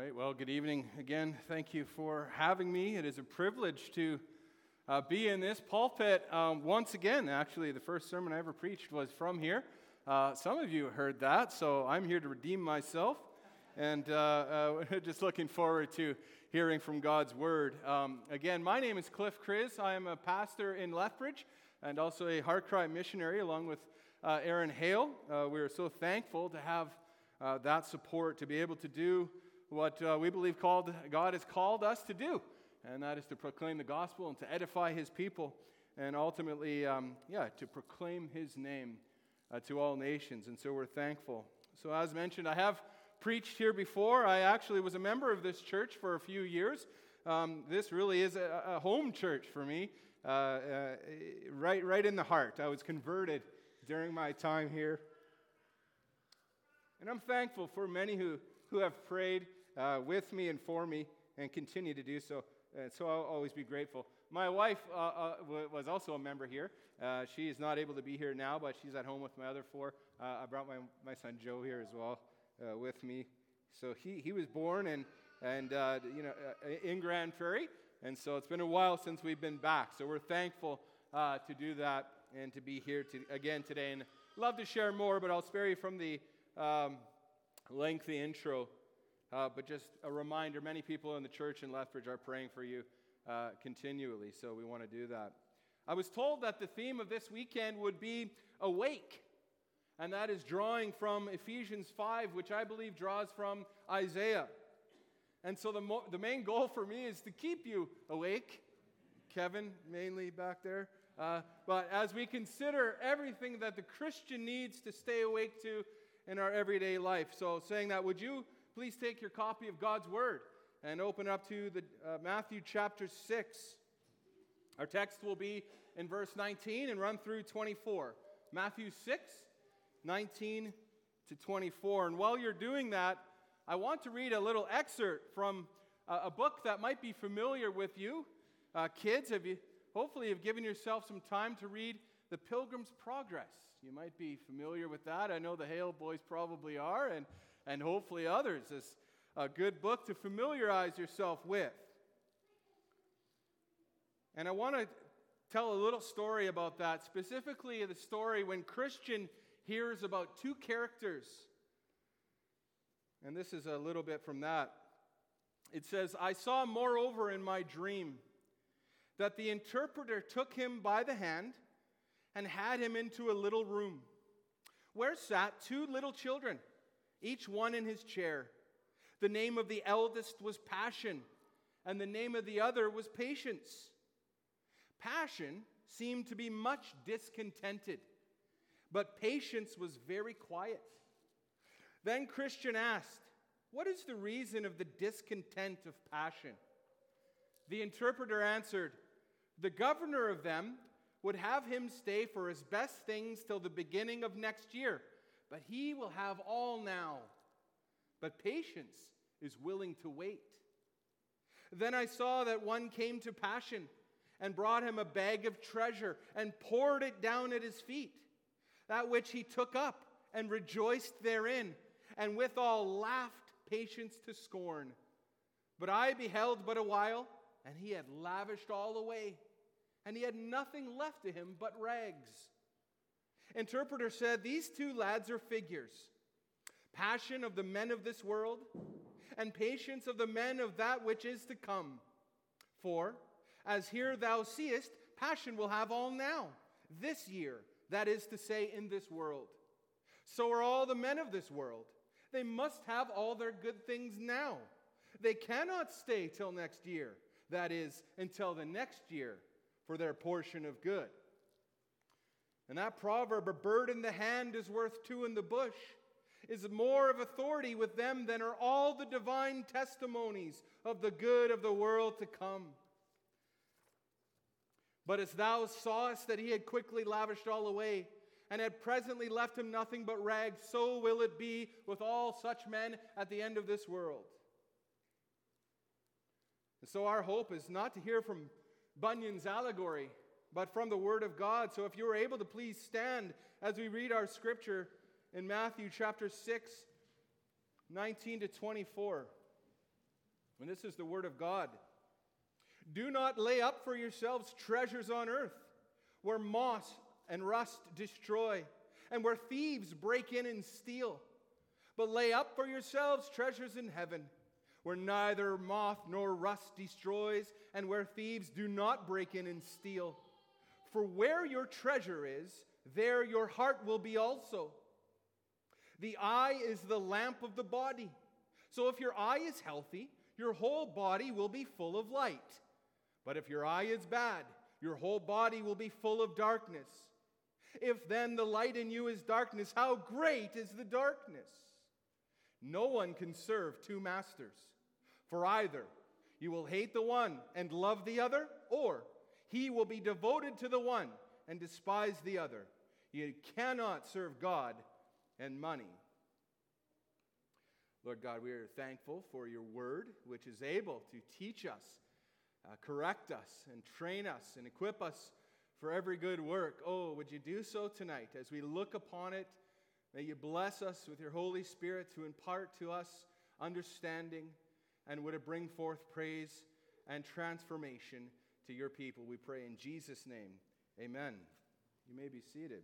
right, well, good evening again. Thank you for having me. It is a privilege to be in this pulpit once again. Actually, the first sermon I ever preached was from here. Some of you heard that, so I'm here to redeem myself, and just looking forward to hearing from God's Word. Again, my name is Cliff Chris. I am a pastor in Lethbridge and also a Heart Cry missionary along with Aaron Hale. We are so thankful to have that support to be able to do what we believe God has called us to do, and that is to proclaim the gospel and to edify His people, and ultimately, to proclaim His name to all nations, and so we're thankful. So as mentioned, I have preached here before. I actually was a member of this church for a few years. This really is a home church for me, right in the heart. I was converted during my time here. And I'm thankful for many who have prayed with me and for me and continue to do so. And so I'll always be grateful. My wife was also a member here. She is not able to be here now, but she's at home with my other four. I brought my son Joe here as well with me. So he was born and in Grand Prairie, and so it's been a while since we've been back. So we're thankful to do that and to be here again today. And love to share more, but I'll spare you from the lengthy intro, but just a reminder, many people in the church in Lethbridge are praying for you continually, so we want to do that. I was told that the theme of this weekend would be awake, and that is drawing from Ephesians 5, which I believe draws from Isaiah. And so the main goal for me is to keep you awake, Kevin mainly back there, but as we consider everything that the Christian needs to stay awake to in our everyday life. So saying that, would you please take your copy of God's Word and open up to the Matthew chapter 6. Our text will be in verse 19 and run through 24. Matthew 6, 19 to 24. And while you're doing that, I want to read a little excerpt from a book that might be familiar with you. Kids, hopefully have given yourself some time to read The Pilgrim's Progress. You might be familiar with that. I know the Hale boys probably are, and hopefully others. It's a good book to familiarize yourself with. And I want to tell a little story about that, specifically the story when Christian hears about two characters. And this is a little bit from that. It says, "I saw moreover in my dream that the interpreter took him by the hand and had him into a little room, where sat two little children, each one in his chair. The name of the eldest was Passion, and the name of the other was Patience. Passion seemed to be much discontented, but Patience was very quiet. Then Christian asked, 'What is the reason of the discontent of Passion?' The interpreter answered, 'The governor of them would have him stay for his best things till the beginning of next year, but he will have all now. But Patience is willing to wait.' Then I saw that one came to Passion and brought him a bag of treasure and poured it down at his feet, that which he took up and rejoiced therein, and withal laughed Patience to scorn. But I beheld but a while, and he had lavished all away, and he had nothing left to him but rags." Interpreter said, "These two lads are figures. Passion of the men of this world, and Patience of the men of that which is to come. For, as here thou seest, Passion will have all now, this year, that is to say, in this world. So are all the men of this world. They must have all their good things now. They cannot stay till next year, that is, until the next year, for their portion of good. And that proverb, 'A bird in the hand is worth two in the bush,' is more of authority with them than are all the divine testimonies of the good of the world to come. But as thou sawest that he had quickly lavished all away, and had presently left him nothing but rags, so will it be with all such men at the end of this world." And so our hope is not to hear from Bunyan's allegory, but from the Word of God. So if you are able to, please stand as we read our scripture in Matthew chapter 6, 19 to 24. And this is the word of God. Do not lay up for yourselves treasures on earth, where moss and rust destroy, and where thieves break in and steal. But lay up for yourselves treasures in heaven, where neither moth nor rust destroys, and where thieves do not break in and steal. For where your treasure is, there your heart will be also. The eye is the lamp of the body. So if your eye is healthy, your whole body will be full of light. But if your eye is bad, your whole body will be full of darkness. If then the light in you is darkness, how great is the darkness? No one can serve two masters, for either you will hate the one and love the other, or he will be devoted to the one and despise the other. You cannot serve God and money. Lord God, we are thankful for your word, which is able to teach us, correct us, and train us, and equip us for every good work. Oh, would you do so tonight as we look upon it? May you bless us with your Holy Spirit to impart to us understanding, and would it bring forth praise and transformation to your people. We pray in Jesus' name. Amen. You may be seated.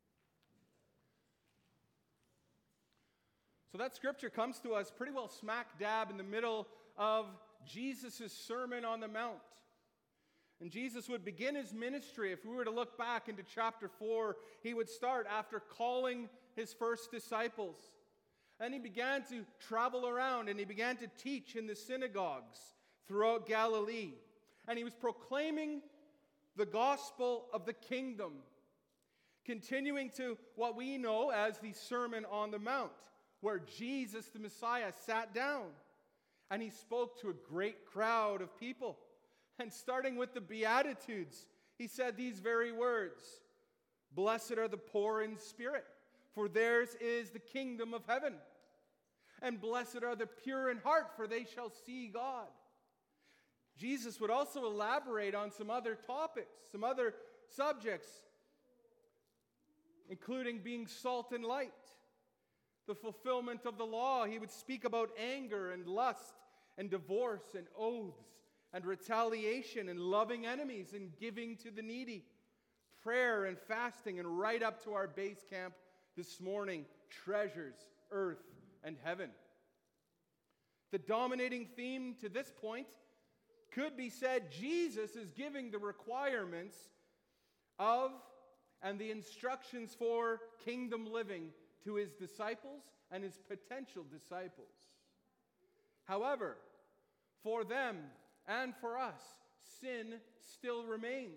So that scripture comes to us pretty well smack dab in the middle of Jesus' Sermon on the Mount. And Jesus would begin his ministry. If we were to look back into chapter 4, he would start after calling his first disciples. And he began to travel around and he began to teach in the synagogues throughout Galilee. And he was proclaiming the gospel of the kingdom, continuing to what we know as the Sermon on the Mount, where Jesus, the Messiah, sat down and he spoke to a great crowd of people. And starting with the Beatitudes, he said these very words: "Blessed are the poor in spirit, for theirs is the kingdom of heaven. And blessed are the pure in heart, for they shall see God." Jesus would also elaborate on some other topics, some other subjects, including being salt and light, the fulfillment of the law. He would speak about anger and lust and divorce and oaths and retaliation and loving enemies and giving to the needy, prayer and fasting, and right up to our base camp this morning, treasures, earth and heaven. The dominating theme to this point could be said: Jesus is giving the requirements of and the instructions for kingdom living to his disciples and his potential disciples. However, for them and for us, sin still remains.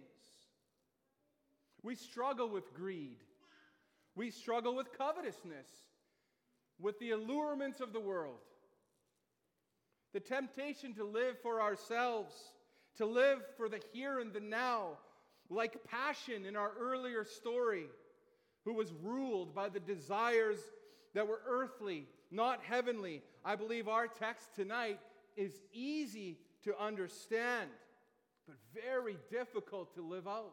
We struggle with greed. We struggle with covetousness, with the allurements of the world. The temptation to live for ourselves, to live for the here and the now, like Passion in our earlier story, who was ruled by the desires that were earthly, not heavenly. I believe our text tonight is easy to understand, but very difficult to live out.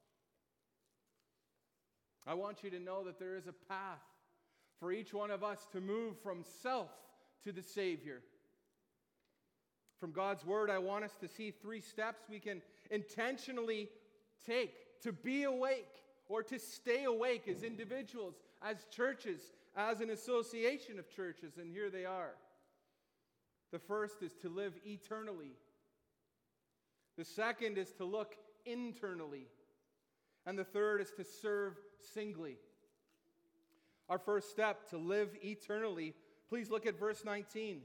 I want you to know that there is a path for each one of us to move from self to the Savior. From God's Word, I want us to see 3 steps we can intentionally take to be awake or to stay awake as individuals, as churches, as an association of churches, and here they are. The first is to live eternally. The second is to look internally. And the third is to serve singly. Our first step, to live eternally. Please look at verse 19.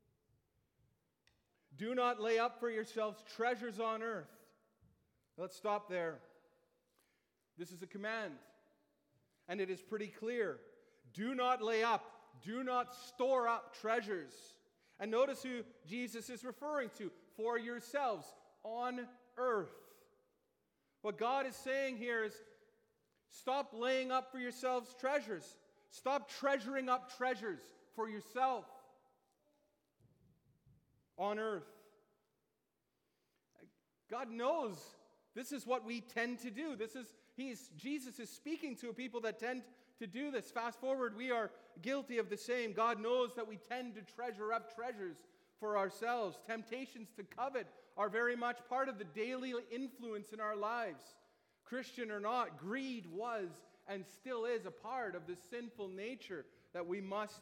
Do not lay up for yourselves treasures on earth. Let's stop there. This is a command, and it is pretty clear. Do not lay up, do not store up treasures. And notice who Jesus is referring to: for yourselves on earth. What God is saying here is, stop laying up for yourselves treasures. Stop treasuring up treasures for yourself on earth. God knows this is what we tend to do. Jesus is speaking to a people that tend to do this. Fast forward, we are guilty of the same. God knows that we tend to treasure up treasures for ourselves. Temptations to covet are very much part of the daily influence in our lives. Christian or not, greed was and still is a part of the sinful nature that we must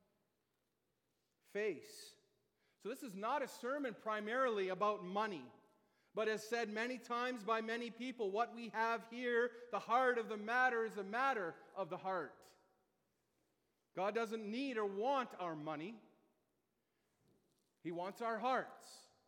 face. So this is not a sermon primarily about money, but as said many times by many people, what we have here, the heart of the matter, is a matter of the heart. God doesn't need or want our money. He wants our hearts.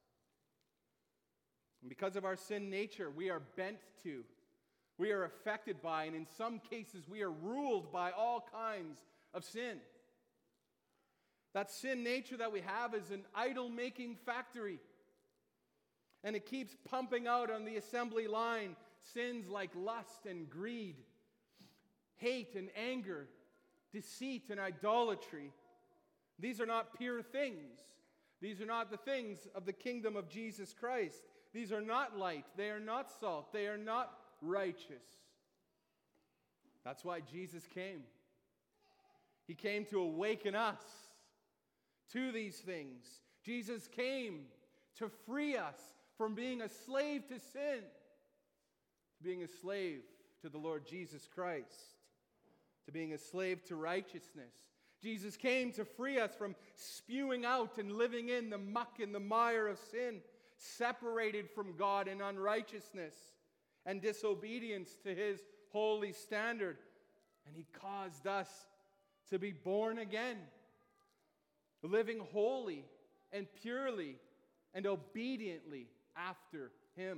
And because of our sin nature, we are bent to, we are affected by, and in some cases we are ruled by all kinds of sin. That sin nature that we have is an idol-making factory. And it keeps pumping out on the assembly line sins like lust and greed, hate and anger, deceit and idolatry. These are not pure things. These are not the things of the kingdom of Jesus Christ. These are not light. They are not salt. They are not righteous. That's why Jesus came. He came to awaken us to these things. Jesus came to free us from being a slave to sin, to being a slave to the Lord Jesus Christ, to being a slave to righteousness. Jesus came to free us from spewing out and living in the muck and the mire of sin, separated from God in unrighteousness and disobedience to His holy standard. And He caused us to be born again, living holy and purely and obediently after Him.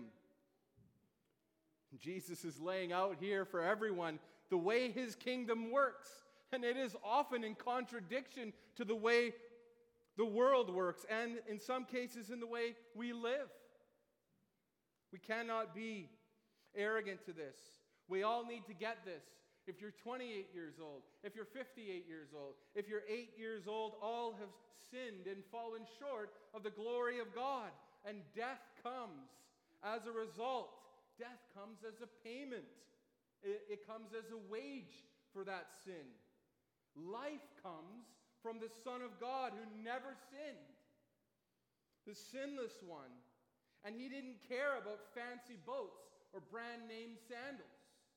Jesus is laying out here for everyone the way His kingdom works, and it is often in contradiction to the way the world works, and in some cases in the way we live. We cannot be arrogant to this. We all need to get this. If you're 28 years old, if you're 58 years old, if you're 8 years old, all have sinned and fallen short of the glory of God. And death comes as a result. Death comes as a payment. It comes as a wage for that sin. Life comes from the Son of God who never sinned, the sinless one. And He didn't care about fancy boats or brand name sandals.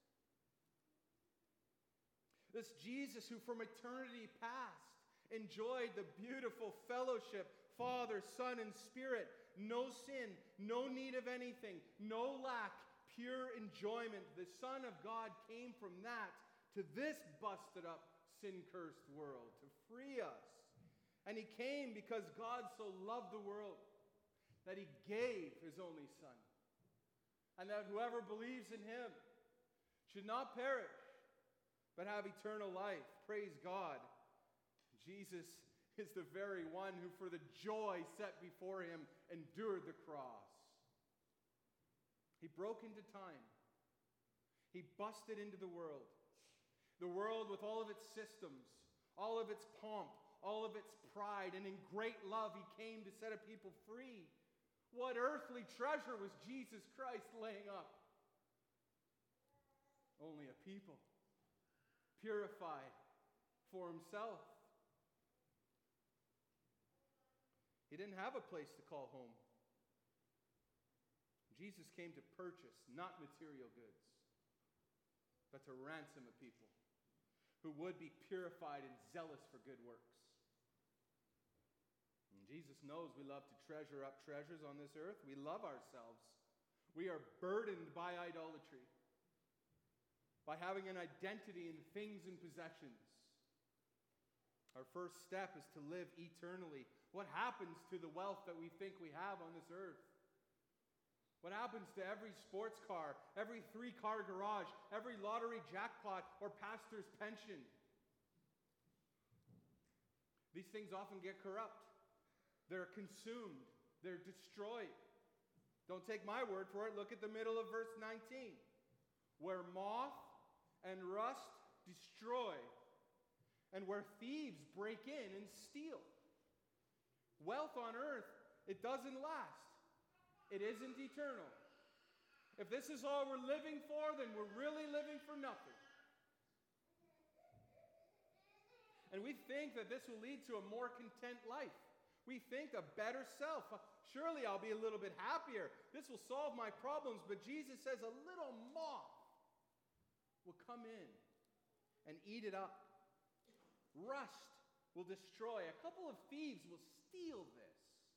This Jesus who from eternity past enjoyed the beautiful fellowship, Father, Son, and Spirit, no sin, no need of anything, no lack, pure enjoyment. The Son of God came from that to this busted up, sin-cursed world to free us. And He came because God so loved the world that He gave His only Son. And that whoever believes in Him should not perish, but have eternal life. Praise God. Jesus is the very one who for the joy set before Him endured the cross. He broke into time. He busted into the world with all of its systems, all of its pomp, all of its pride, and in great love He came to set a people free. What earthly treasure was Jesus Christ laying up? Only a people purified for Himself. He didn't have a place to call home. Jesus came to purchase not material goods, but to ransom a people who would be purified and zealous for good works. And Jesus knows we love to treasure up treasures on this earth. We love ourselves. We are burdened by idolatry, by having an identity in things and possessions. Our first step is to live eternally. What happens to the wealth that we think we have on this earth? What happens to every sports car, every 3-car garage, every lottery jackpot, or pastor's pension? These things often get corrupt. They're consumed. They're destroyed. Don't take my word for it. Look at the middle of verse 19. Where moth and rust destroy, and where thieves break in and steal. Wealth on earth, it doesn't last. It isn't eternal. If this is all we're living for, then we're really living for nothing. And we think that this will lead to a more content life. We think a better self. Surely I'll be a little bit happier. This will solve my problems. But Jesus says a little moth will come in and eat it up. Rust will destroy. A couple of thieves will steal this.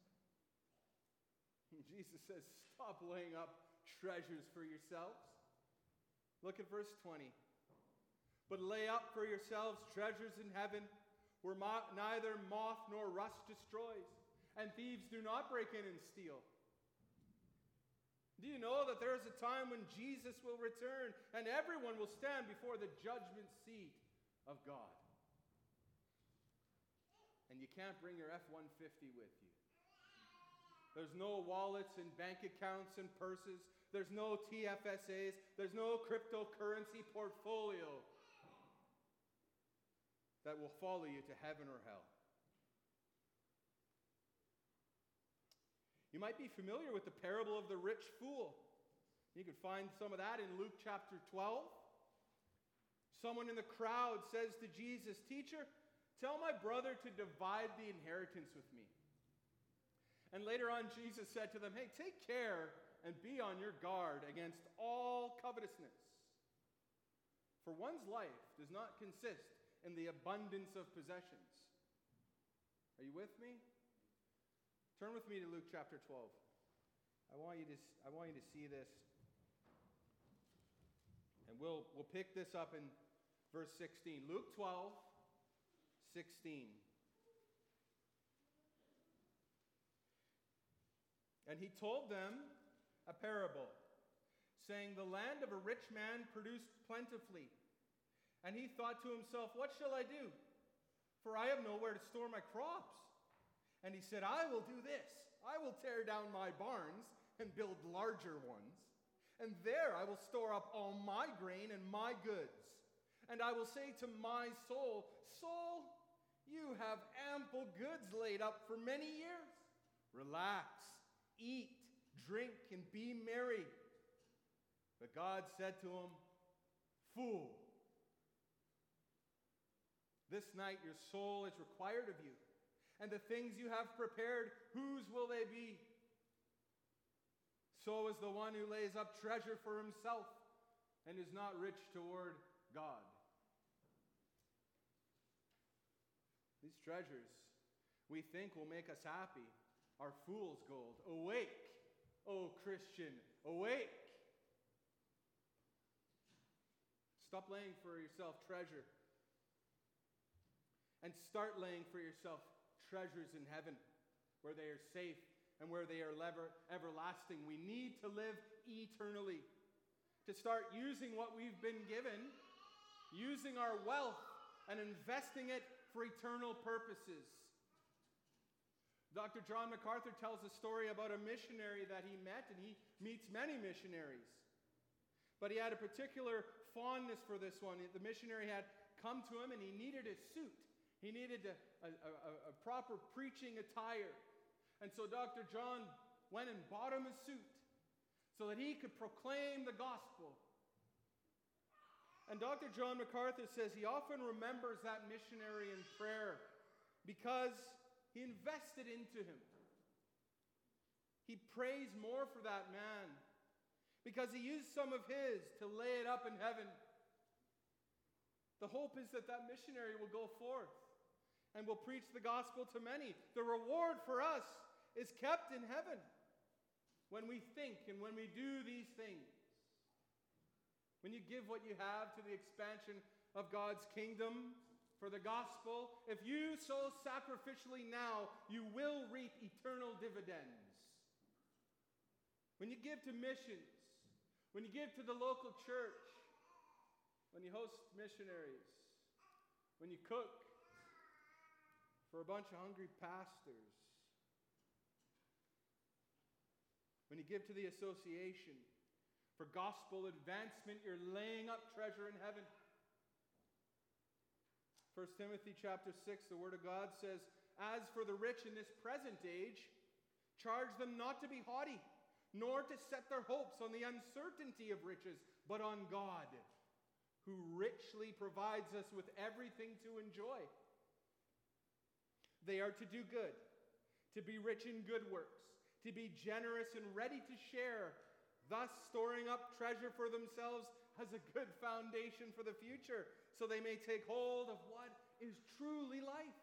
And Jesus says, stop laying up treasures for yourselves. Look at verse 20. But lay up for yourselves treasures in heaven, where neither moth nor rust destroys, and thieves do not break in and steal. Do you know that there is a time when Jesus will return and everyone will stand before the judgment seat of God? And you can't bring your F-150 with you. There's no wallets and bank accounts and purses. There's no TFSAs. There's no cryptocurrency portfolio that will follow you to heaven or hell. You might be familiar with the parable of the rich fool. You can find some of that in Luke chapter 12. Someone in the crowd says to Jesus, "Teacher, tell my brother to divide the inheritance with me." And later on, Jesus said to them, "Hey, take care and be on your guard against all covetousness. For one's life does not consist in the abundance of possessions." Are you with me? Turn with me to Luke chapter 12. I want you to see this. And we'll pick this up in verse 16. Luke 12, 16. And he told them a parable, saying, "The land of a rich man produced plentifully. And he thought to himself, 'What shall I do? For I have nowhere to store my crops.' And he said, 'I will do this. I will tear down my barns and build larger ones. And there I will store up all my grain and my goods. And I will say to my soul, Soul, you have ample goods laid up for many years. Relax, eat, drink, and be merry.' But God said to him, 'Fool, this night your soul is required of you. And the things you have prepared, whose will they be? So is the one who lays up treasure for himself and is not rich toward God.'" These treasures we think will make us happy are fool's gold. Awake, O Christian, awake. Stop laying for yourself treasure and start laying for yourself treasures in heaven, where they are safe and where they are everlasting. We need to live eternally, to start using what we've been given, using our wealth and investing it for eternal purposes. Dr. John MacArthur tells a story about a missionary that he met, and he meets many missionaries. But he had a particular fondness for this one. The missionary had come to him and he needed a suit. He needed a proper preaching attire. And so Dr. John went and bought him a suit so that he could proclaim the gospel. And Dr. John MacArthur says he often remembers that missionary in prayer because he invested into him. He prays more for that man because he used some of his to lay it up in heaven. The hope is that that missionary will go forth and will preach the gospel to many. The reward for us is kept in heaven when we think and when we do these things. When you give what you have to the expansion of God's kingdom for the gospel, if you sow sacrificially now, you will reap eternal dividends. When you give to missions, when you give to the local church, when you host missionaries, when you cook for a bunch of hungry pastors, when you give to the association for gospel advancement, you're laying up treasure in heaven. 1 Timothy chapter 6, the Word of God says, "As for the rich in this present age, charge them not to be haughty, nor to set their hopes on the uncertainty of riches, but on God, who richly provides us with everything to enjoy. They are to do good, to be rich in good works, to be generous and ready to share, thus storing up treasure for themselves as a good foundation for the future, so they may take hold of what is truly life.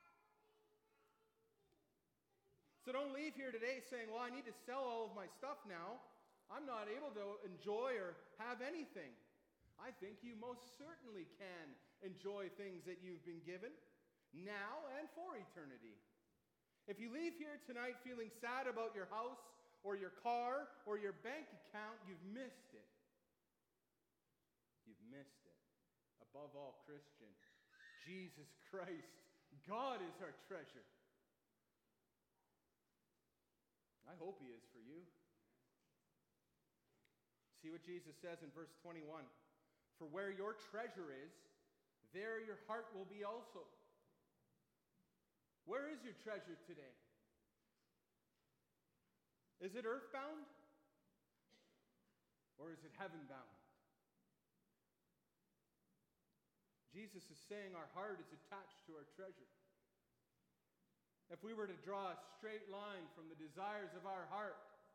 So don't leave here today saying, well, I need to sell all of my stuff now. I'm not able to enjoy or have anything. I think you most certainly can enjoy things that you've been given now and for eternity. If you leave here tonight feeling sad about your house or your car or your bank account, you've missed it. You've missed it. Above all, Christian, Jesus Christ, God is our treasure. I hope he is for you. See what Jesus says in verse 21. For where your treasure is, there your heart will be also. Where is your treasure today? Is it earthbound? Or is it heavenbound? Jesus is saying our heart is attached to our treasure. If we were to draw a straight line from the desires of our heart,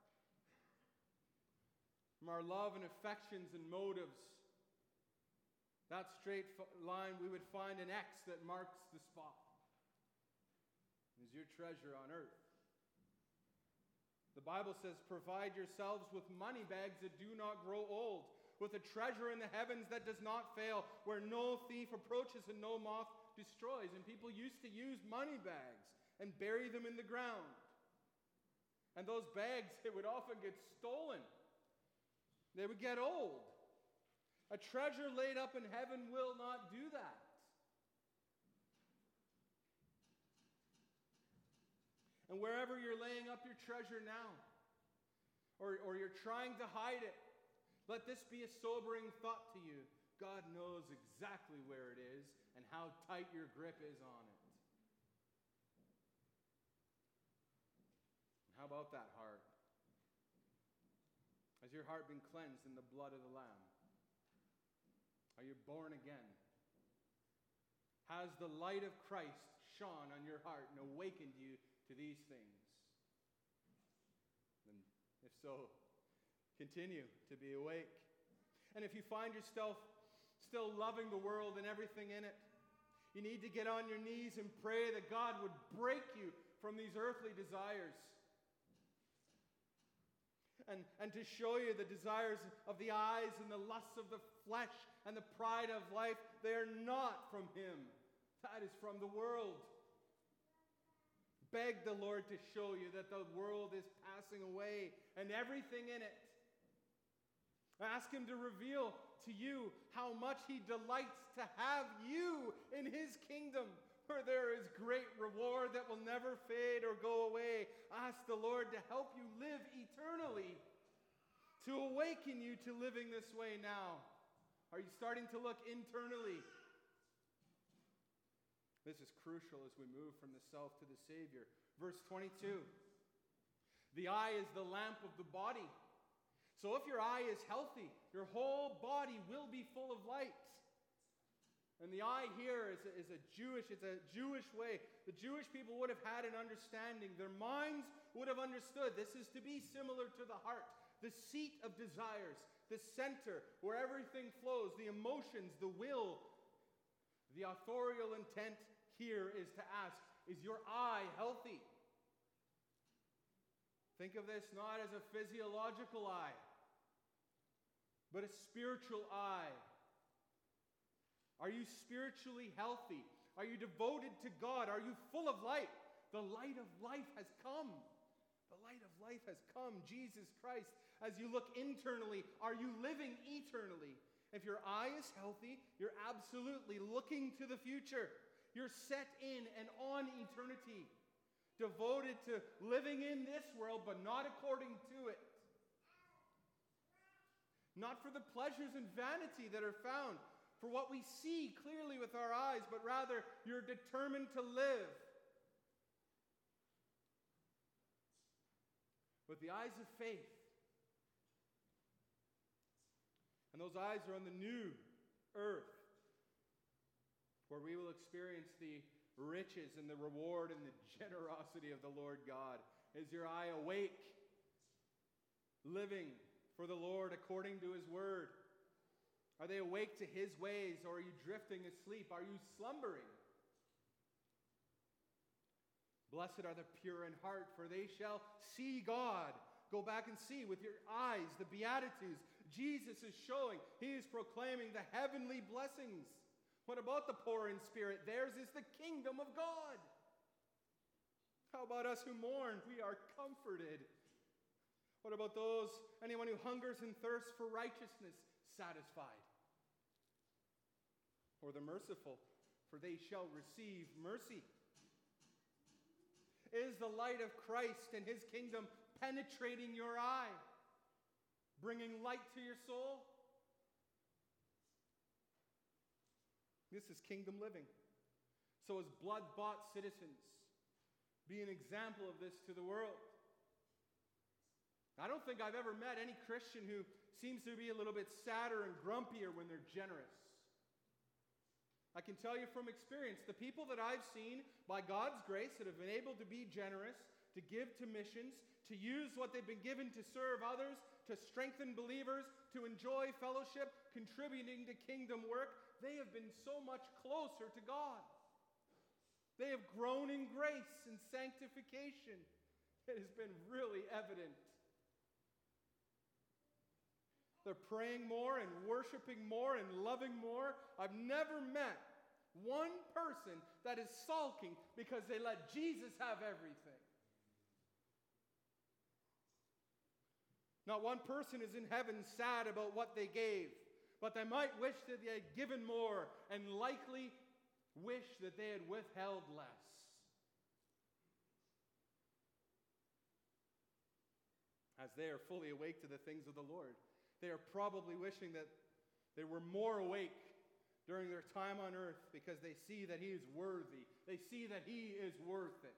from our love and affections and motives, that straight line, we would find an X that marks the spot. Is your treasure on earth? The Bible says, provide yourselves with money bags that do not grow old, with a treasure in the heavens that does not fail, where no thief approaches and no moth destroys. And people used to use money bags and bury them in the ground. And those bags, they would often get stolen. They would get old. A treasure laid up in heaven will not do that. And wherever you're laying up your treasure now, or you're trying to hide it, let this be a sobering thought to you. God knows exactly where it is and how tight your grip is on it. How about that heart? Has your heart been cleansed in the blood of the Lamb? Are you born again? Has the light of Christ shone on your heart and awakened you to these things? And if so, continue to be awake. And if you find yourself still loving the world and everything in it, you need to get on your knees and pray that God would break you from these earthly desires. And to show you the desires of the eyes and the lusts of the flesh and the pride of life, they are not from him. That is from the world. Beg the Lord to show you that the world is passing away and everything in it. Ask him to reveal to you how much he delights to have you in his kingdom, where there is great reward that will never fade or go away. Ask the Lord to help you live eternally, to awaken you to living this way now. Are you starting to look internally? This is crucial as we move from the self to the Savior. Verse 22. The eye is the lamp of the body. So if your eye is healthy, your whole body will be full of light. And the eye here is a Jewish way. The Jewish people would have had an understanding. Their minds would have understood this is to be similar to the heart, the seat of desires, the center where everything flows, the emotions, the will. The authorial intent here is to ask, is your eye healthy? Think of this not as a physiological eye, but a spiritual eye. Are you spiritually healthy? Are you devoted to God? Are you full of light? The light of life has come. The light of life has come, Jesus Christ. As you look internally, are you living eternally? If your eye is healthy, you're absolutely looking to the future. You're set in and on eternity, devoted to living in this world, but not according to it. Not for the pleasures and vanity that are found, for what we see clearly with our eyes, but rather you're determined to live with the eyes of faith. And those eyes are on the new earth, where we will experience the riches and the reward and the generosity of the Lord God? Is your eye awake, living for the Lord according to his word? Are they awake to his ways, or are you drifting asleep? Are you slumbering? Blessed are the pure in heart, for they shall see God. Go back and see with your eyes the Beatitudes. Jesus is showing, he is proclaiming the heavenly blessings. What about the poor in spirit? Theirs is the kingdom of God. How about us who mourn? We are comforted. What about anyone who hungers and thirsts for righteousness? Satisfied. Or the merciful, for they shall receive mercy. Is the light of Christ and his kingdom penetrating your eye, bringing light to your soul? This is kingdom living. So as blood-bought citizens, be an example of this to the world. I don't think I've ever met any Christian who seems to be a little bit sadder and grumpier when they're generous. I can tell you from experience, the people that I've seen, by God's grace, that have been able to be generous, to give to missions, to use what they've been given to serve others, to strengthen believers, to enjoy fellowship, contributing to kingdom work, they have been so much closer to God. They have grown in grace and sanctification. It has been really evident. They're praying more and worshiping more and loving more. I've never met one person that is sulking because they let Jesus have everything. Not one person is in heaven sad about what they gave, but they might wish that they had given more and likely wish that they had withheld less. As they are fully awake to the things of the Lord, they are probably wishing that they were more awake during their time on earth because they see that he is worthy. They see that he is worth it.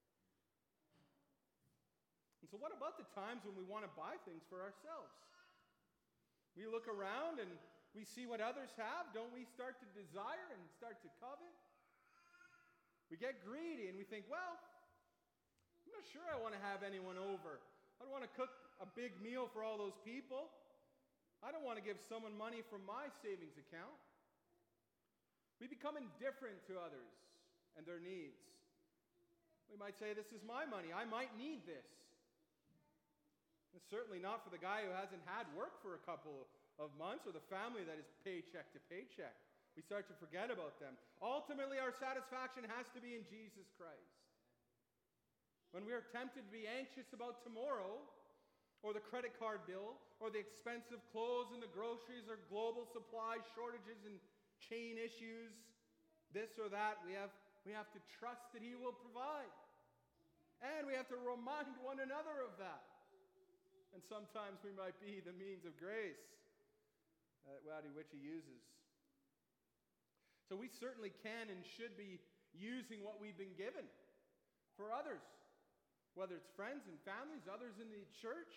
And so what about the times when we want to buy things for ourselves? We look around and we see what others have. Don't we start to desire and start to covet? We get greedy and we think, well, I'm not sure I want to have anyone over. I don't want to cook a big meal for all those people. I don't want to give someone money from my savings account. We become indifferent to others and their needs. We might say, this is my money. I might need this. It's certainly not for the guy who hasn't had work for a couple of months, or the family that is paycheck to paycheck. We start to forget about them. Ultimately, our satisfaction has to be in Jesus Christ. When we are tempted to be anxious about tomorrow, or the credit card bill, or the expensive clothes and the groceries, or global supply shortages and chain issues, this or that, we have to trust that he will provide. And we have to remind one another of that. And sometimes we might be the means of grace which he uses. So we certainly can and should be using what we've been given for others, whether it's friends and families, others in the church.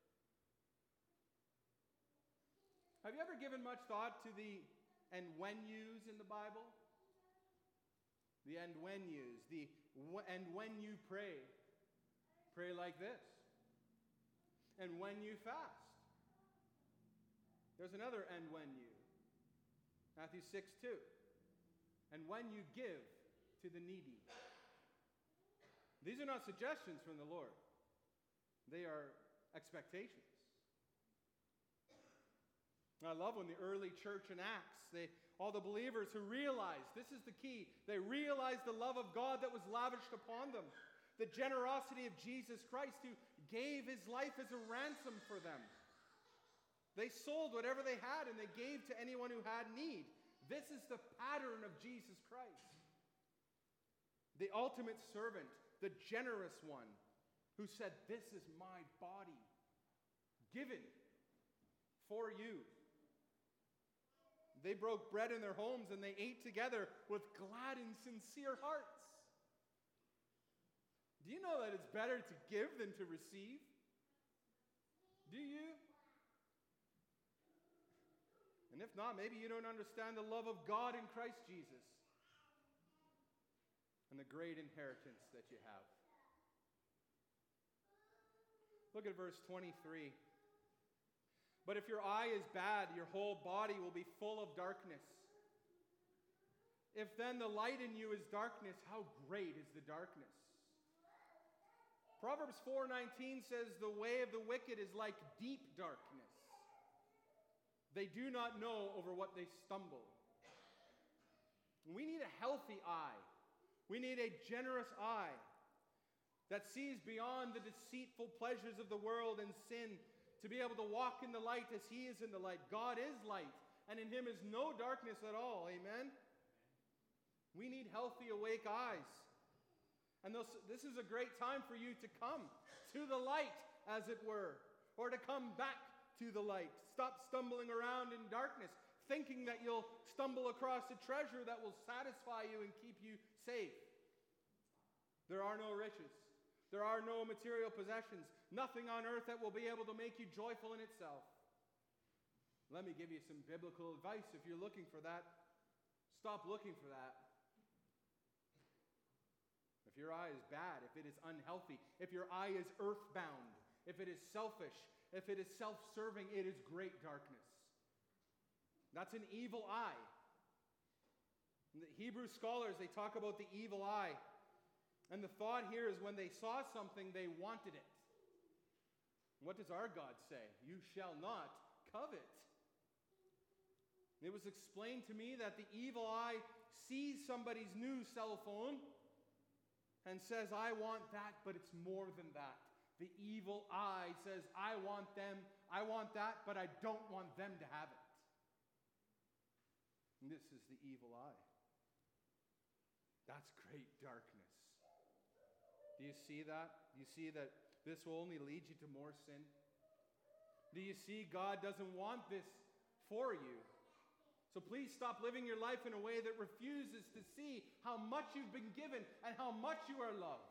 Have you ever given much thought to the and when yous in the Bible? The and when yous. The and when you pray, pray like this. And when you fast. There's another and when you. Matthew 6:2. And when you give to the needy. These are not suggestions from the Lord. They are expectations. I love when the early church in Acts, all the believers who realized, this is the key, they realized the love of God that was lavished upon them. The generosity of Jesus Christ, who gave his life as a ransom for them. They sold whatever they had and they gave to anyone who had need. This is the pattern of Jesus Christ. The ultimate servant, the generous one, who said, this is my body, given for you. They broke bread in their homes and they ate together with glad and sincere hearts. Do you know that it's better to give than to receive? Do you? And if not, maybe you don't understand the love of God in Christ Jesus. and the great inheritance that you have. Look at verse 23. But if your eye is bad, your whole body will be full of darkness. If then the light in you is darkness, how great is the darkness? Proverbs 4:19 says, the way of the wicked is like deep darkness. They do not know over what they stumble. We need a healthy eye. We need a generous eye that sees beyond the deceitful pleasures of the world and sin, to be able to walk in the light as He is in the light. God is light, and in Him is no darkness at all. Amen? We need healthy, awake eyes. And this is a great time for you to come to the light, as it were, or to come back to the light. Stop stumbling around in darkness, thinking that you'll stumble across a treasure that will satisfy you and keep you safe. There are no riches. There are no material possessions. Nothing on earth that will be able to make you joyful in itself. Let me give you some biblical advice. If you're looking for that, stop looking for that. If your eye is bad, if it is unhealthy, if your eye is earthbound, if it is selfish, if it is self-serving, it is great darkness. That's an evil eye. The Hebrew scholars, they talk about the evil eye. And the thought here is when they saw something, they wanted it. What does our God say? You shall not covet. It was explained to me that the evil eye sees somebody's new cell phone and says, I want that, but it's more than that. The evil eye says, I want that, but I don't want them to have it. And this is the evil eye. That's great darkness. Do you see that? Do you see that this will only lead you to more sin? Do you see God doesn't want this for you? So please stop living your life in a way that refuses to see how much you've been given and how much you are loved.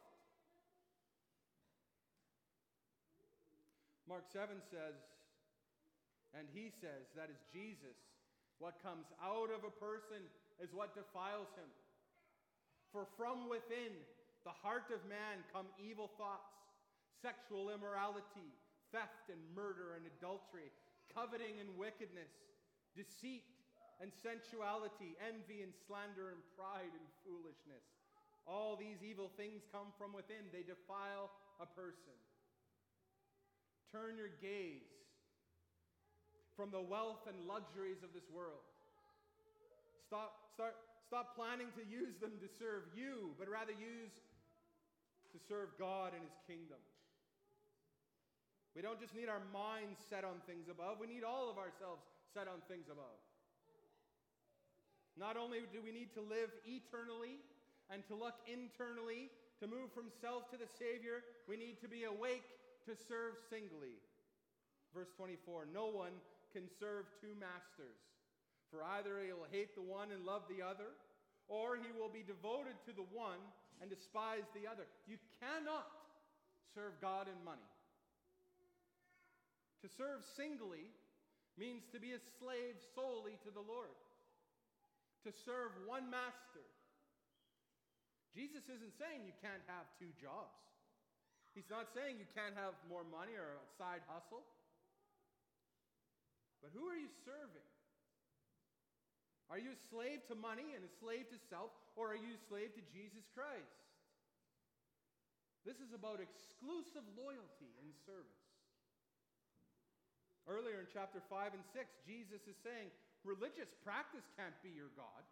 Mark 7 says, and he says, that is Jesus, what comes out of a person is what defiles him. For from within the heart of man come evil thoughts, sexual immorality, theft and murder and adultery, coveting and wickedness, deceit and sensuality, envy and slander and pride and foolishness. All these evil things come from within. They defile a person. Turn your gaze from the wealth and luxuries of this world. Stop planning to use them to serve you, but rather use to serve God and His kingdom. We don't just need our minds set on things above. We need all of ourselves set on things above. Not only do we need to live eternally and to look internally, to move from self to the Savior, we need to be awake to serve singly. Verse 24, no one can serve two masters, for either he will hate the one and love the other, or he will be devoted to the one and despise the other. You cannot serve God and money. To serve singly means to be a slave solely to the Lord. To serve one master. Jesus isn't saying you can't have two jobs. He's not saying you can't have more money or a side hustle. But who are you serving? Are you a slave to money and a slave to self, or are you a slave to Jesus Christ? This is about exclusive loyalty and service. Earlier in chapter 5 and 6, Jesus is saying, religious practice can't be your God.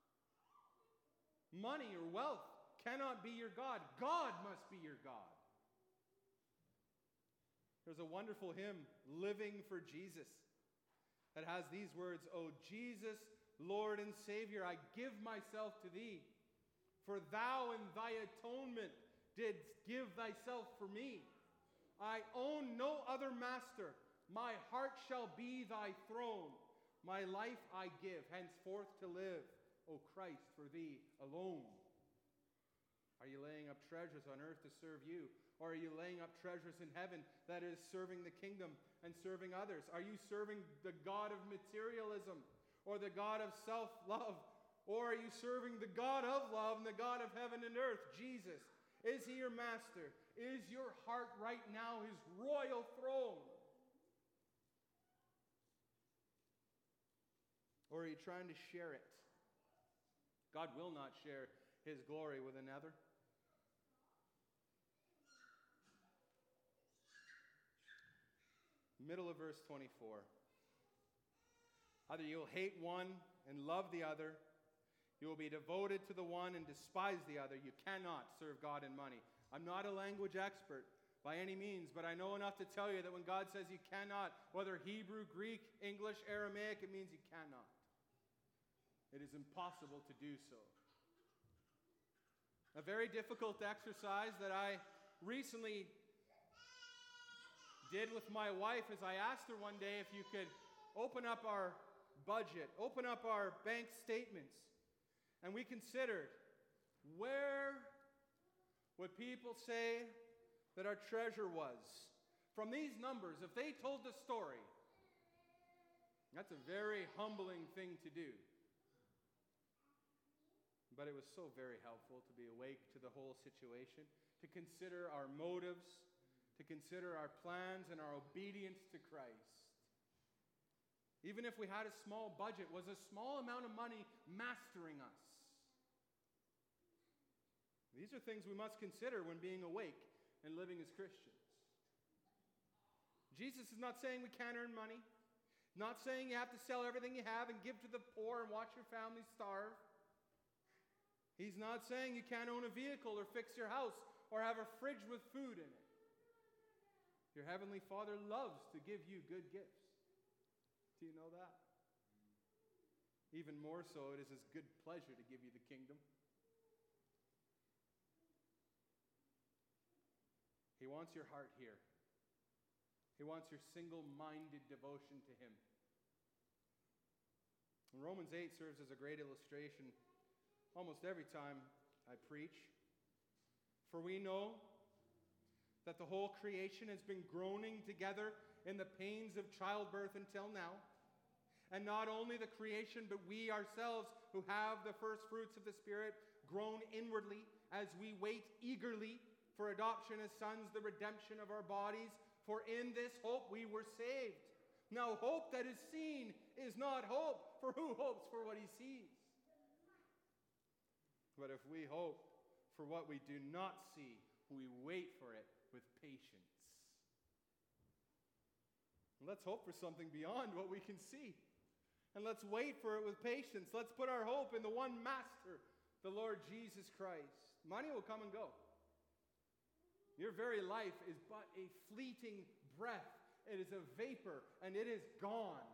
Money or wealth cannot be your God. God must be your God. There's a wonderful hymn, Living for Jesus, that has these words, O Jesus, Lord and Savior, I give myself to Thee, for Thou in Thy atonement didst give Thyself for me. I own no other master. My heart shall be Thy throne. My life I give, henceforth to live, O Christ, for Thee alone. Are you laying up treasures on earth to serve you? Or are you laying up treasures in heaven, that is, serving the kingdom and serving others? Are you serving the God of materialism or the God of self-love Or are you serving the God of love and the God of heaven and earth, Jesus? Is he your master? Is your heart right now his royal throne? Or are you trying to share it? God will not share his glory with another. Middle of verse 24. Either you'll hate one and love the other, you will be devoted to the one and despise the other. You cannot serve God and money. I'm not a language expert by any means, but I know enough to tell you that when God says you cannot, whether Hebrew, Greek, English, Aramaic, it means you cannot. It is impossible to do so. A very difficult exercise that I recently did with my wife is I asked her one day if you could open up our budget, open up our bank statements, and we considered, where would people say that our treasure was? From these numbers, if they told the story, that's a very humbling thing to do. But it was so very helpful to be awake to the whole situation, to consider our motives, to consider our plans and our obedience to Christ. Even if we had a small budget, was a small amount of money mastering us? These are things we must consider when being awake and living as Christians. Jesus is not saying we can't earn money, not saying you have to sell everything you have and give to the poor and watch your family starve. He's not saying you can't own a vehicle or fix your house or have a fridge with food in it. Your Heavenly Father loves to give you good gifts. Do you know that? Even more so, it is His good pleasure to give you the kingdom. He wants your heart here. He wants your single-minded devotion to Him. And Romans 8 serves as a great illustration almost every time I preach. For we know that the whole creation has been groaning together in the pains of childbirth until now. And not only the creation, but we ourselves who have the first fruits of the Spirit groan inwardly as we wait eagerly for adoption as sons, the redemption of our bodies. For in this hope we were saved. Now hope that is seen is not hope, for who hopes for what he sees? But if we hope for what we do not see, we wait for it with patience. And let's hope for something beyond what we can see. And let's wait for it with patience. Let's put our hope in the one Master, the Lord Jesus Christ. Money will come and go. Your very life is but a fleeting breath. It is a vapor, and it is gone.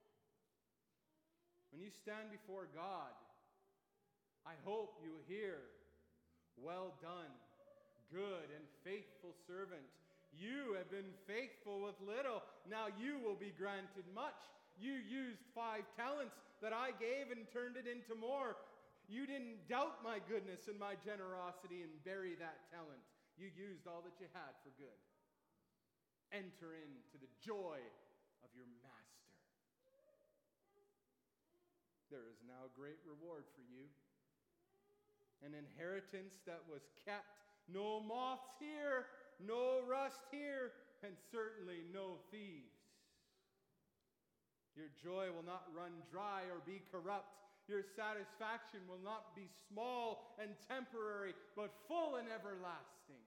When you stand before God, I hope you hear, "Well done, good and faithful servant. You have been faithful with little. Now you will be granted much. You used 5 talents that I gave and turned it into more. You didn't doubt my goodness and my generosity and bury that talent. You used all that you had for good. Enter into the joy of your master. There is now great reward for you. An inheritance that was kept. No moths here, no rust here, and certainly no thieves. Your joy will not run dry or be corrupt. Your satisfaction will not be small and temporary, but full and everlasting.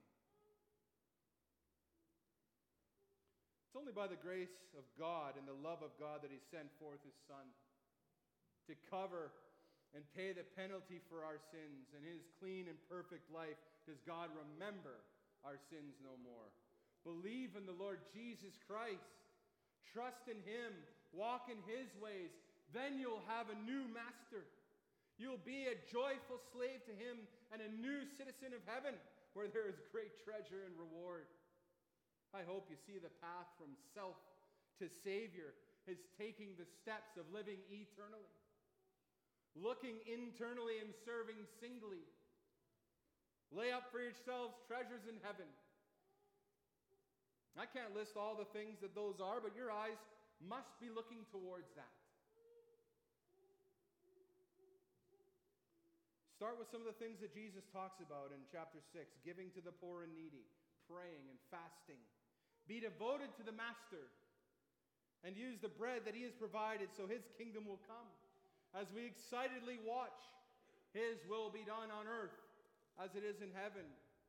It's only by the grace of God and the love of God that He sent forth His Son to cover and pay the penalty for our sins. In His clean and perfect life does God remember our sins no more. Believe in the Lord Jesus Christ. Trust in Him. Walk in His ways. Then you'll have a new master. You'll be a joyful slave to Him and a new citizen of heaven where there is great treasure and reward. I hope you see the path from self to Savior is taking the steps of living eternally. Looking internally and serving singly. Lay up for yourselves treasures in heaven. I can't list all the things that those are, but your eyes must be looking towards that. Start with some of the things that Jesus talks about in chapter 6, giving to the poor and needy, praying and fasting. Be devoted to the Master and use the bread that he has provided so his kingdom will come. As we excitedly watch his will be done on earth as it is in heaven.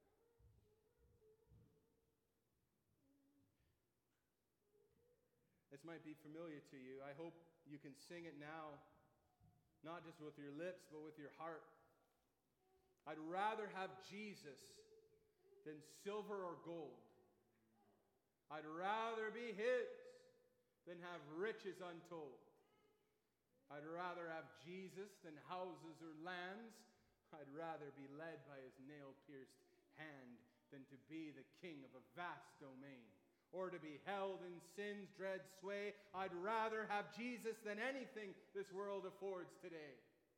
This might be familiar to you. I hope you can sing it now, not just with your lips, but with your heart. I'd rather have Jesus than silver or gold. I'd rather be his than have riches untold. I'd rather have Jesus than houses or lands. I'd rather be led by his nail-pierced hand than to be the king of a vast domain, or to be held in sin's dread sway. I'd rather have Jesus than anything this world affords today.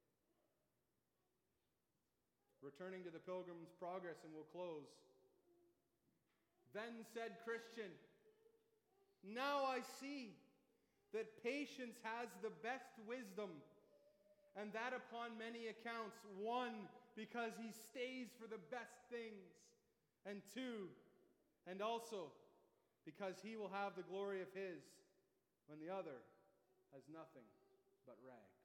Returning to the Pilgrim's Progress, and we'll close. Then said Christian, now I see that patience has the best wisdom, and that upon many accounts. One, because he stays for the best things, and two, and also because he will have the glory of his, when the other has nothing but rags.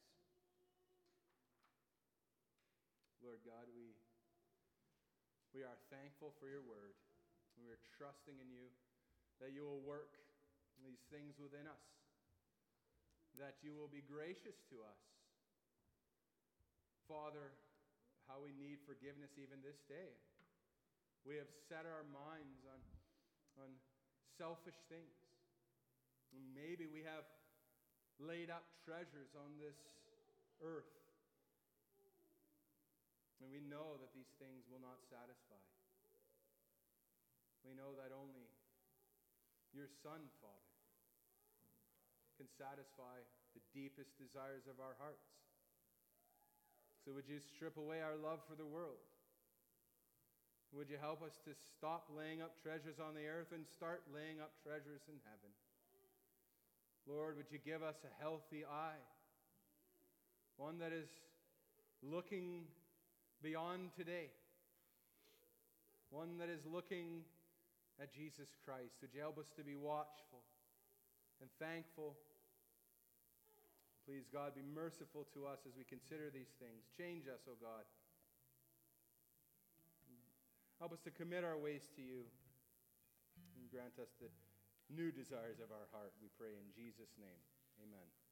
Lord God, we are thankful for your word. We are trusting in you that you will work these things within us, that you will be gracious to us. Father, how we need forgiveness even this day. We have set our minds on selfish things. Maybe we have laid up treasures on this earth, and we know that these things will not satisfy. We know that only your Son, Father, can satisfy the deepest desires of our hearts. So would you strip away our love for the world? Would you help us to stop laying up treasures on the earth and start laying up treasures in heaven? Lord, would you give us a healthy eye, one that is looking beyond today, one that is looking at Jesus Christ. Would you help us to be watchful and thankful? Please, God, be merciful to us as we consider these things. Change us, O God. Help us to commit our ways to you and grant us the new desires of our heart, we pray in Jesus' name. Amen.